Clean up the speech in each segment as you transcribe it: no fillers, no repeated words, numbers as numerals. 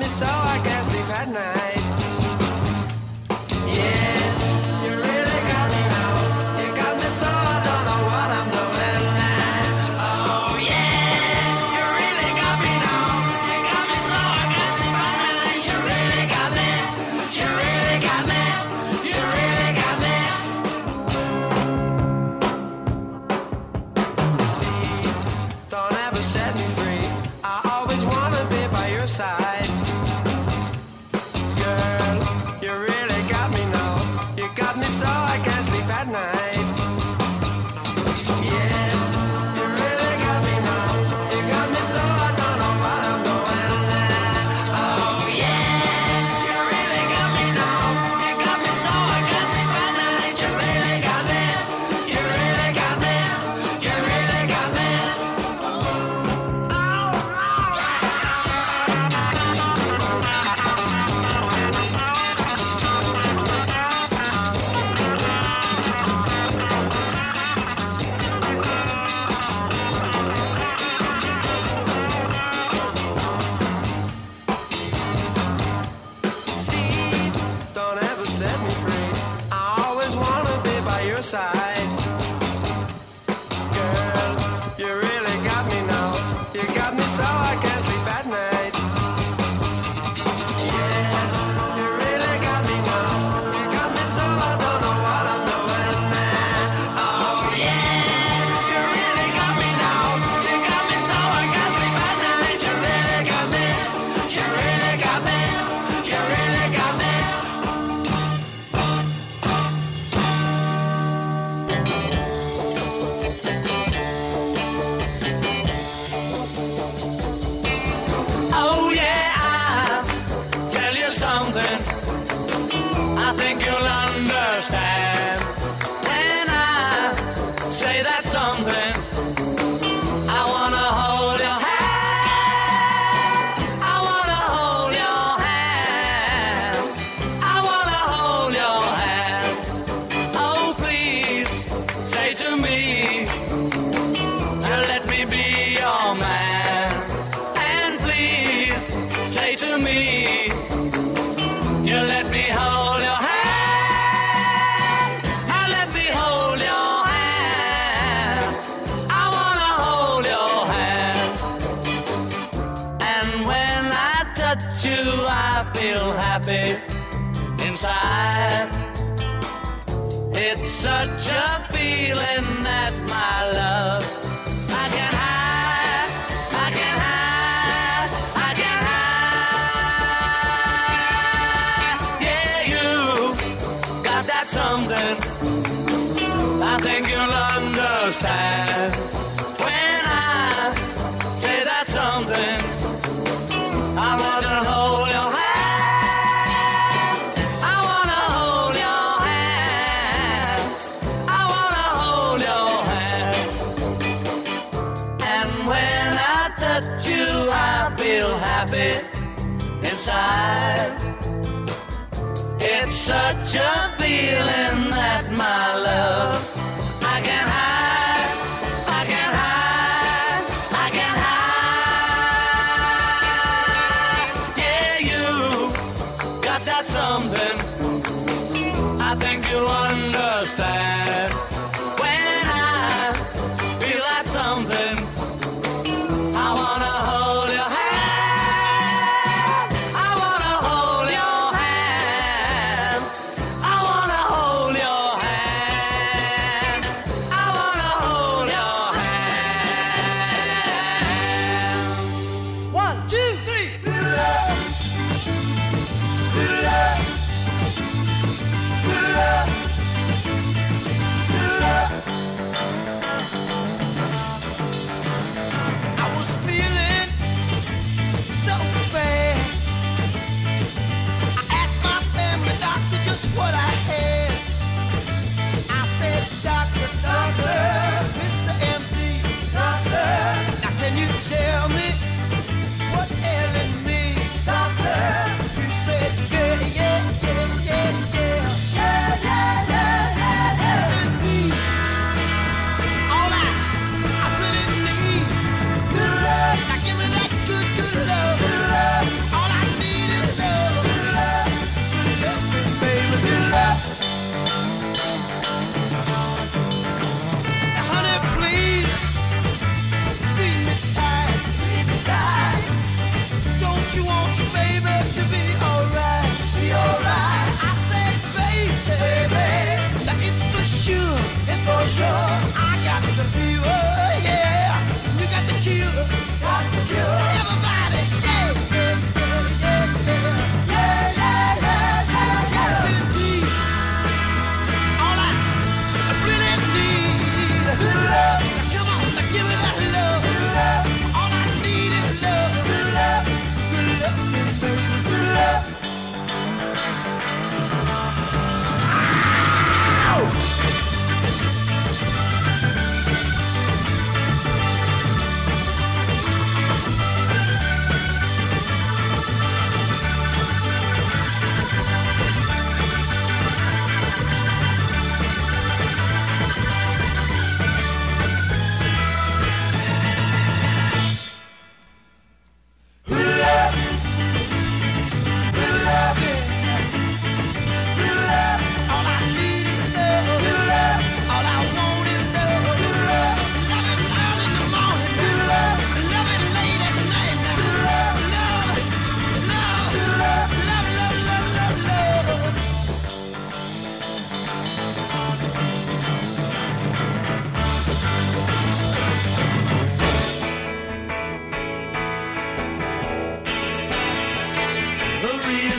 me so I can't sleep at night. Yeah, you really got me now. You got me so I don't know what I'm doing. Oh yeah, you really got me now. You got me so I can't sleep at night. You really got me. You really got me. You really got me. See, don't ever set me free. I always wanna be by your side. Girl, you really got me now. You got me so I can't sleep at night. Yeah, you really got me now. You got me so I don't know what I'm doing. Oh yeah, you really got me now. You got me so I can't sleep at night. You really got me. You really got me. You really got me. See, don't ever set me free. I always wanna be by your side. Girl, you really got me now. You got me so I can't sleep at night. Yeah, you really got me now. You got me so I don't know what I'm doing. Oh yeah, you really got me now. You got me so I can't sleep at night. You really got me. You really got me. You really got me. Oh yeah, I'll tell you something. I think you'll understand when I say that something. I wanna hold your hand. I wanna hold your hand. I wanna hold your hand. Oh please, say to me, let me be your man. And please, say to me, you let me hold your hand. Let me hold your hand. I wanna hold your hand. And when I touch you, I feel happy inside. It's such a feeling that my love I can hide, I can hide, I can hide. Yeah, you got that something. I think you'll understand when I say that something. I wanna hold your hand. I wanna hold your hand. I wanna hold your hand. And when I touch you, I feel happy inside. It's such a feeling that my love I can hide, I can hide, I can hide. Yeah, you got that something. I think you'll understand when I feel that something. I wanna hold your hand. I wanna hold your hand. I wanna hold your hand.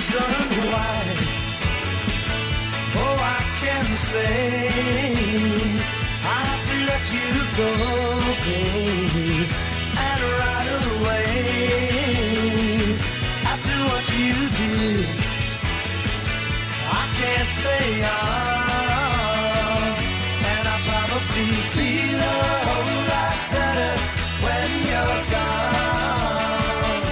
reason why. Oh, I can say I have to let you go, baby, and right away. After what you did, I can't stay on, and I probably feel a whole lot better when you're gone.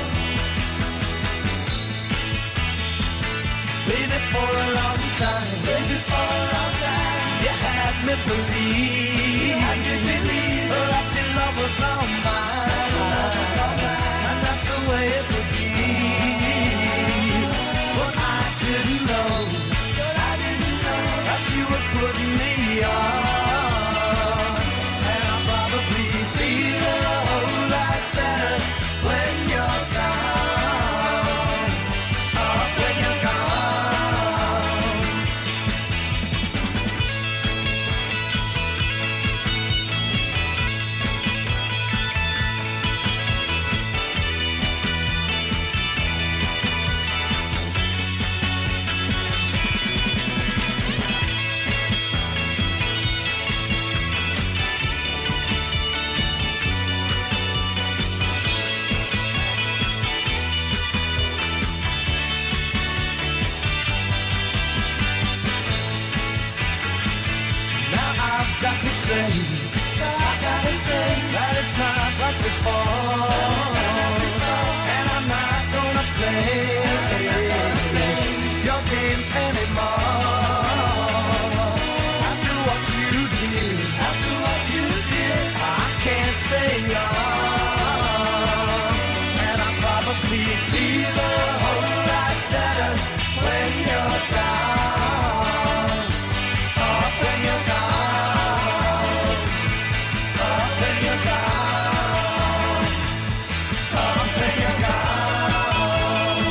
Baby, for a long time, you had me believe, that your love was all mine, and that's the way it would be. But I didn't know that you were putting me on, and I probably feel a whole lot better when you're gone. Oh, when you're gone. Now I've got to say that it's not like before, and I'm not gonna play your games anymore. After what you did, I can't stay on, and I probably feel a whole lot better when you're gone. Oh, when you're gone. Oh, when you're gone. Oh, when you're gone.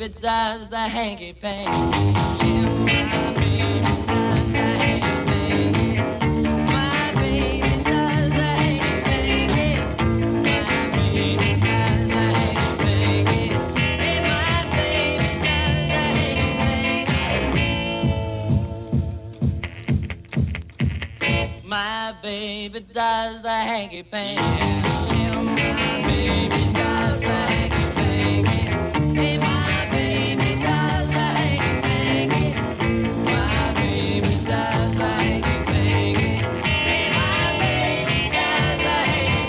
baby does the hanky panky. Yeah, my baby does the hanky panky. My baby does the hanky panky. My baby does the hanky panky. Hey, my baby does the hanky panky. My baby does the hanky panky. Yeah, my baby does the hanky panky. Hey, my baby does the hanky panky. My baby does the hanky panky. Hey, my baby does the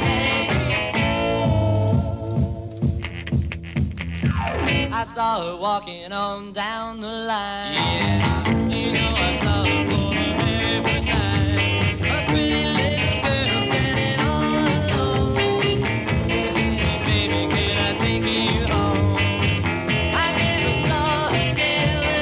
hanky panky. I saw her walking on down the line. Yeah, you know I saw her for the very first time. A pretty little girl standing all alone. Baby, can I take you home? I never saw her, never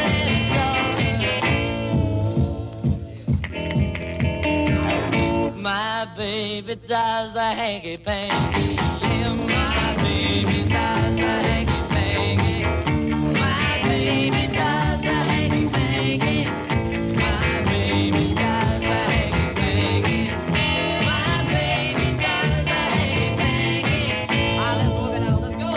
saw her. My baby does the hanky panky. Yeah, my baby does the hanky panky. My baby does the hanky panky. My baby does the hanky panky. My baby does the hanky panky. Let's walk it out. Let's go.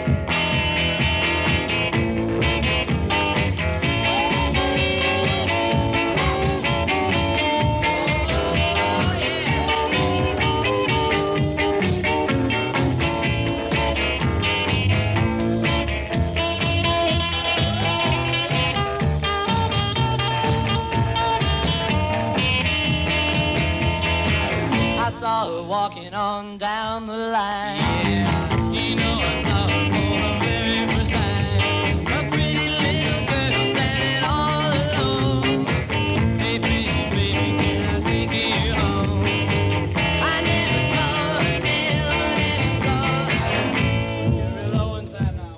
I saw her walking on down the line. Yeah, you know I saw her for the very first time. A pretty little girl standing all alone. Hey, baby, baby, can I take you home? I never saw her, never saw her. You're real low in time now.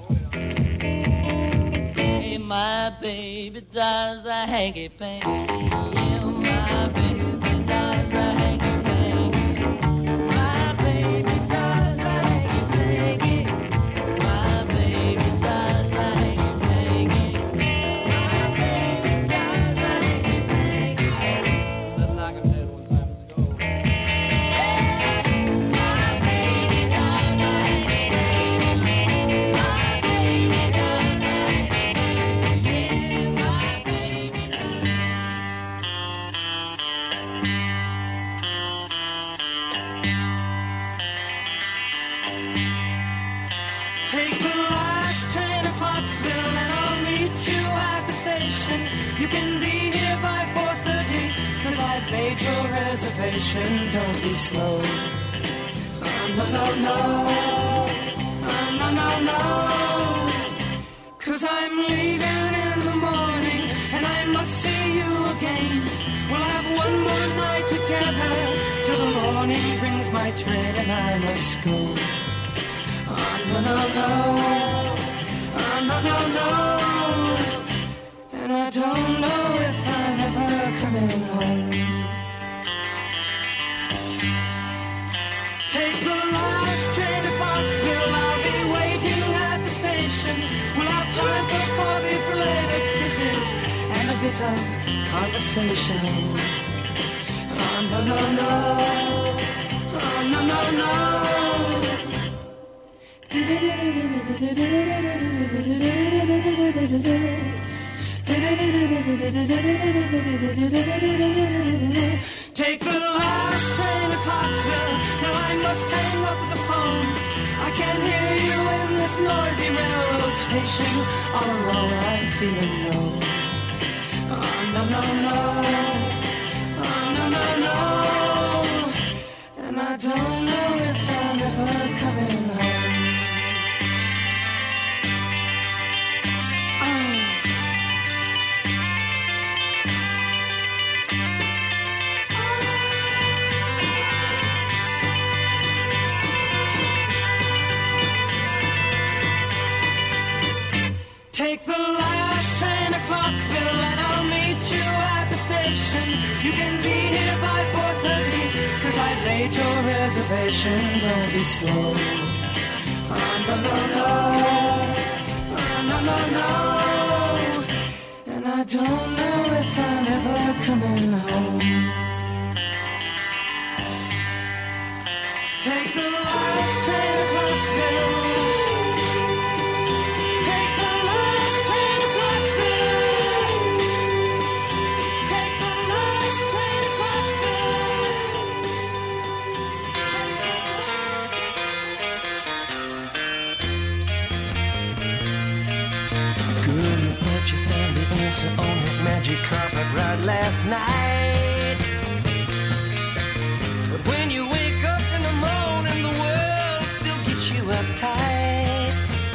Hey, my baby does the hanky panky. Yeah, my baby does the hanky panky. My baby does the hanky panky. My baby does the hanky panky. My baby does the hanky panky. Let's knock him dead one time. Let's go. My baby does the hanky panky. My baby does the hanky panky. Yeah, my baby does. Take the last train to Clarksville and I'll meet you at the station. You can be here by 4:30 cause I've made your reservation. Don't be slow. No, no, no. No, no, no. Cause I'm leaving in the morning and I must see you again. We'll have one more night together till the morning brings my train and I must go. No, no, no. No, no, no. And I don't know if I'm ever coming home. Take the last train to Clarksville. I'll be waiting at the station. We'll have time for coffee-flavored kisses and a bit of conversation. No, no, no. No, no, no. Take the last train to Clarksville. Now I must hang up the phone. I can hear you in this noisy railroad station. All alone I'm feeling low. No, no, no. No, no, no. And I don't know if I'm ever coming home. Take the last train to Clarksville and I'll meet you at the station. You can be here by 4:30 cause I've made your reservation. Don't be slow. No, no, no. And I don't know if I'm ever coming home. Take the last train to Clarksville. Take the last train to Clarksville. Take the last train to Clarksville. Girl, you put your family answer on that magic carpet ride last night. But when you wake up in the morning, the world still gets you uptight.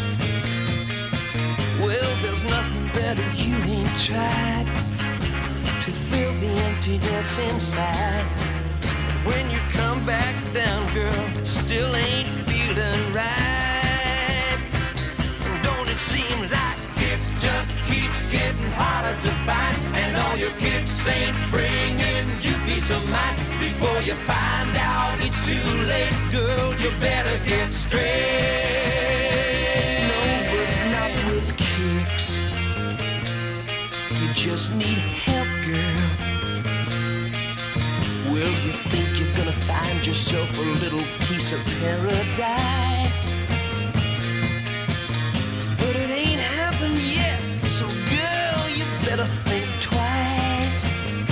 Well, there's nothing better you ain't tried to fill the emptiness inside. When you come back down, girl, still ain't feeling right. And don't it seem like it's just keep getting harder to find, and all your kicks ain't bringing you peace of mind. Before you find out it's too late, girl, you better get straight. No, but not with kicks. You just need help, girl. Well, you think you're gonna find yourself a little piece of paradise, but it ain't happened yet. So girl, you better think twice.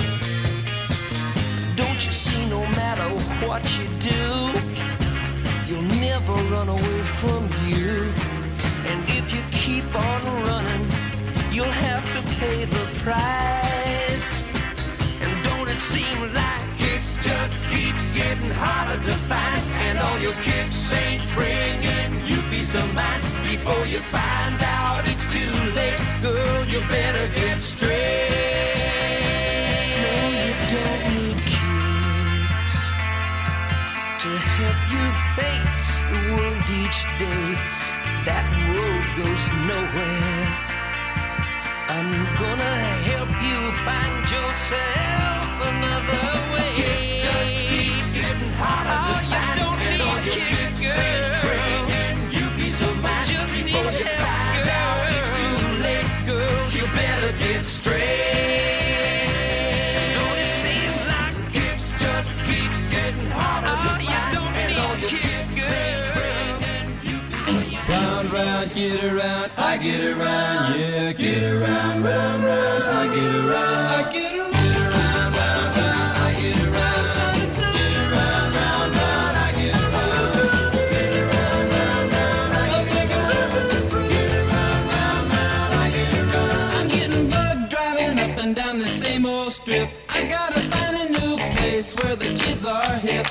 Don't you see, no matter what you do, you'll never run away from you. And if you keep on running, you'll have to pay the price. And don't it seem like it's just keep getting harder to find, and all your kicks ain't bringing you peace of mind. Before you find out it's too late, girl, you better get straight. No, you don't need kicks to help you face the world each day. That road goes nowhere. I'm gonna help you find yourself another way. It's just keep getting harder to find, and all your kicks ain't bringing you peace of mind. Just before you find out it's too late, girl, you better get straight. Don't it seem like kicks just keep getting harder to find, and all your kicks ain't bringing you peace of mind. Round, round, get around, I get around, yeah, get around, round, round, I get around, I get around, get around, round, round, I get around, get around, round, round, I get around, get around, round, round, I get around, get around, round, round, I get around. I'm getting bugged driving up and down the same old strip. I gotta find a new place where the kids are hip.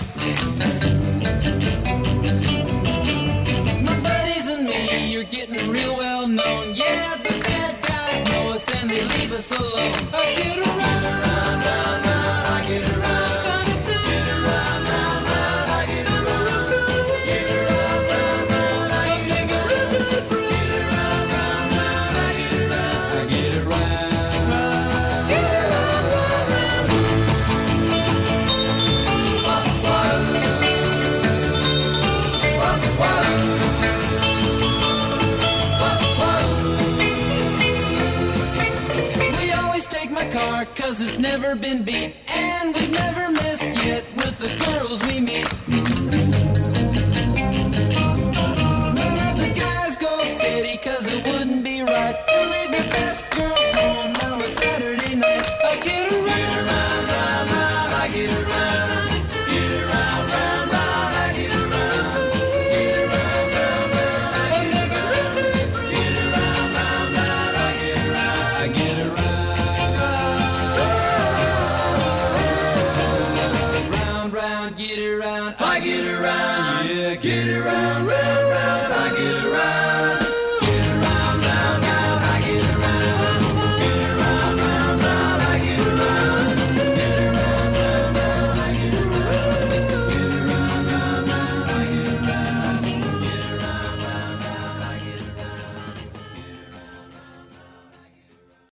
You're getting real well known. Yeah, the bad guys know us and they leave us alone. I get around, round, round, round, I get around. Get around, round, round, I get around. Get around, round, round, I get around. Get around, round, round, I get around. I get around, get around, round, round. Car, 'cause it's never been beat, and we've never missed yet with the girls we meet. None of the guys go steady, 'cause it wouldn't be right to leave your best girl home on a Saturday night. I get around, round, round, round, I get around. Get around, round, round, I get around. Get around, round, round, I get around. Get around, round, round, I get around. I get around. Get around, I get around, yeah, get around, round.